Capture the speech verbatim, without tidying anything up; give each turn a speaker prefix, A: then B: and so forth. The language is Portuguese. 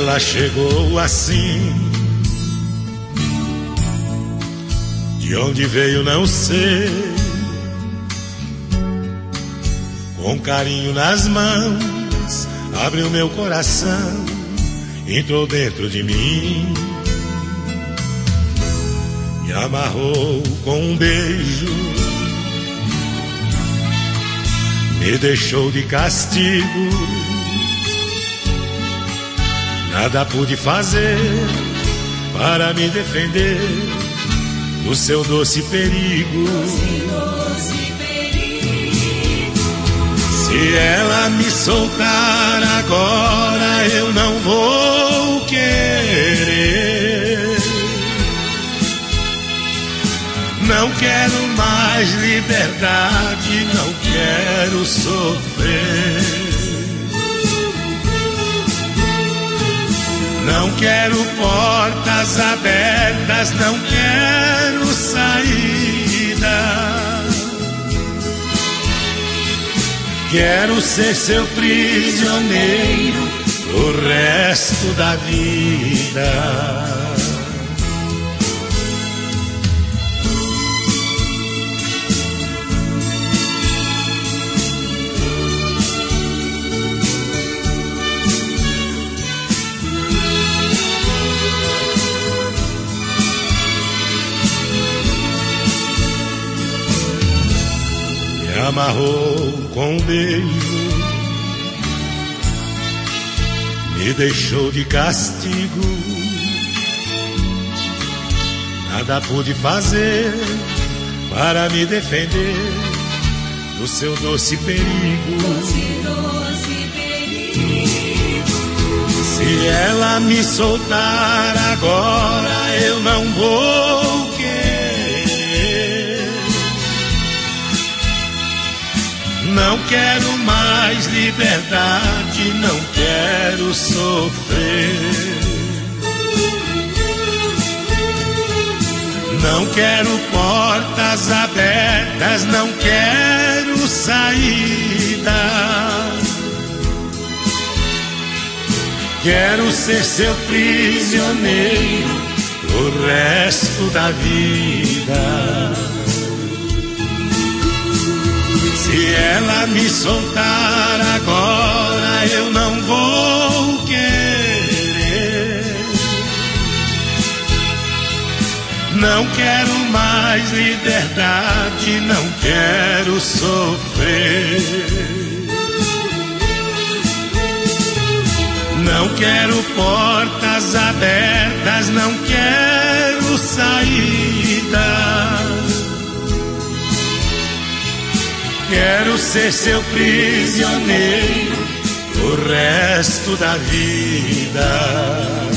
A: ela chegou assim, de onde veio não sei, com carinho nas mãos, abriu meu coração, entrou dentro de mim, me amarrou com um beijo, me deixou de castigo. Nada pude fazer para me defender do seu doce perigo. Se ela me soltar agora, eu não vou querer. Não quero mais liberdade, não quero sofrer. Não quero portas abertas, não quero saída. Quero ser seu prisioneiro o resto da vida. Me amarrou com um beijo, me deixou de castigo. Nada pude fazer para me defender do seu doce perigo. Se ela me soltar agora, eu não vou querer. Não quero mais liberdade, não quero sofrer. Não quero portas abertas, não quero saída. Quero ser seu prisioneiro o resto da vida. Se ela me soltar agora, eu não vou querer. Não quero mais liberdade, não quero sofrer. Não quero portas abertas, não quero saída. Quero ser seu prisioneiro o resto da vida.